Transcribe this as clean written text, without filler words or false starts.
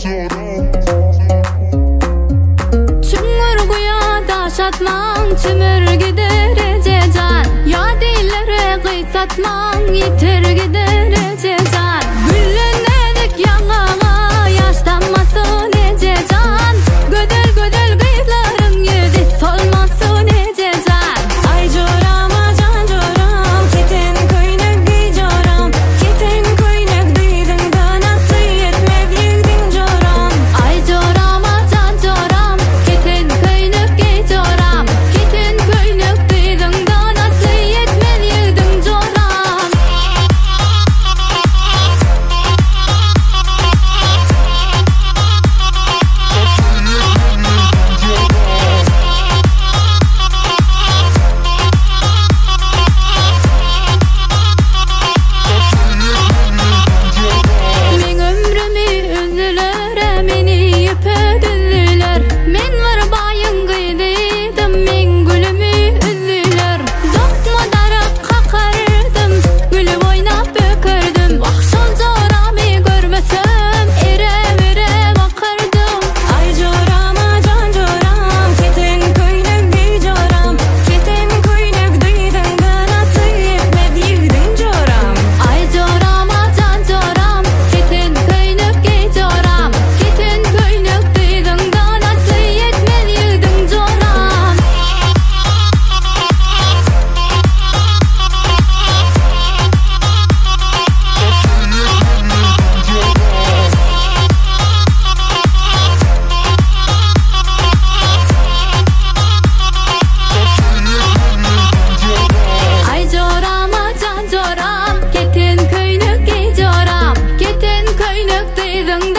Çüngürgüya daşatman tümür gider cecan. Ya dillere kıysatman yeter gider cecan. Güllenedik yanına yaşlanmasın cecan. Gödel gödel kıyıların yedi solmasın cecan. Ay corama can coram keten köynek giy coram. Keten köynek diydin kanatı yetmez yigdin coram. Ay corama can coram keten köynek giy coram. Keten köynek diydin kanatı yetmez yigdin coram. Men ömrümü üzdüler, meni yüpe düzdüler. Men var bayın gıydıydım, men gülümü üzdüler. Dokma darap kakardım, gülüp oynap bökürdüm. Akşol corami görmesem, ere bakardım. Ay corama can coram, keten köynek giy coram. Keten köynek diydin kanatı yetmez yigdin coram. Ay corama can coram, keten köynek giy coram. Keten köynek diydin kanatı yetmez yigdin coram. Ay corama can coram, keten köynek giy coram. Keten köynek diydin